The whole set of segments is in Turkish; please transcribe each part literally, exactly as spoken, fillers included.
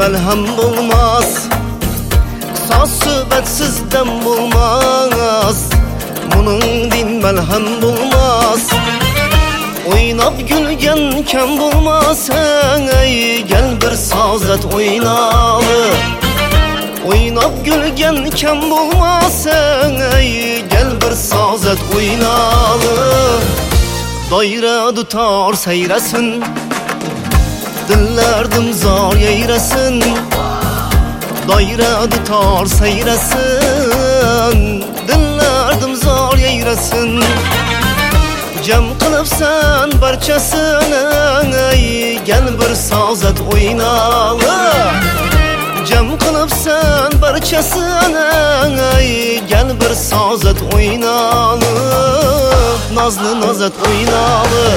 melhem bulmaz, sasübetsizden bulmaz. Bunun din melhem bulmaz. Oynap gülgen kem bulmaz ey, gel bir sazet oynalı. Oynap gülgen kem bulmaz ey, gel bir sazet oynalı. Dayra tutar seyresin, dillerdim zar yeyresin. Dayra tutar seyresin, dillerdim zar yeyresin. Cem kılıpsan barçasını ey, gel bir sazet oynalı. Cem kılıpsan barçasını ey, gel bir sazet oynalı. Nazlı nazet oynalı.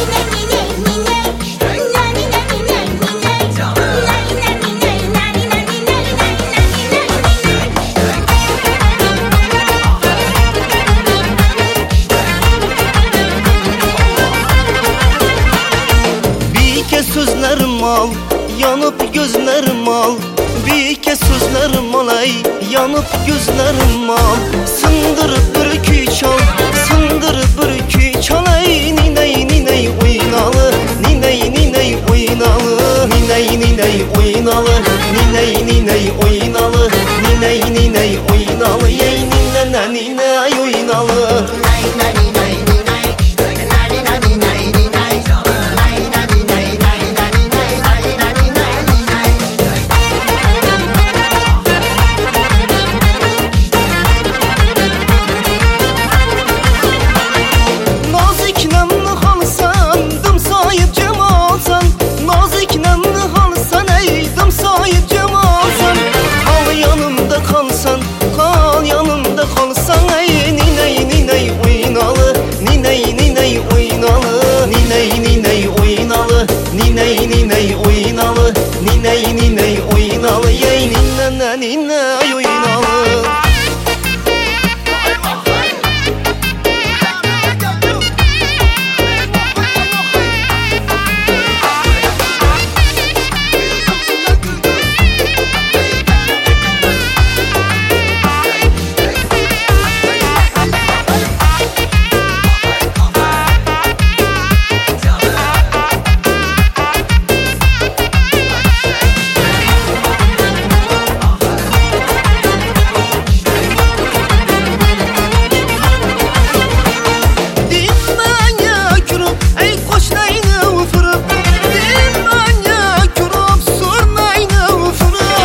Sözlerim al, yanıp gözlerim al. Bir kez sözlerim al ey, yanıp gözlerim al. Sındırıp bürkü çal, sındırıp bürkü çal ey. Niney niney oynalı, niney niney oynalı. Niney niney oynalı, niney niney oynalı. Niney niney oynalı, ey ninene niney oynalı. Niney niney oynalı, niney niney oynalı, yey ninene niney oynalı.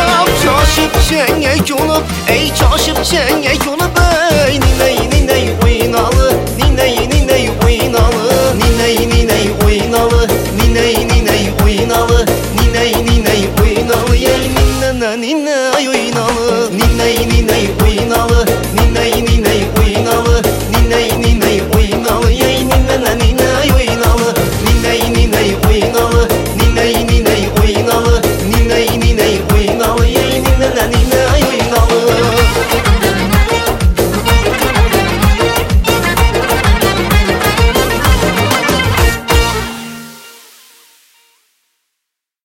Ey çaşıp çengek olup ey niney niney oy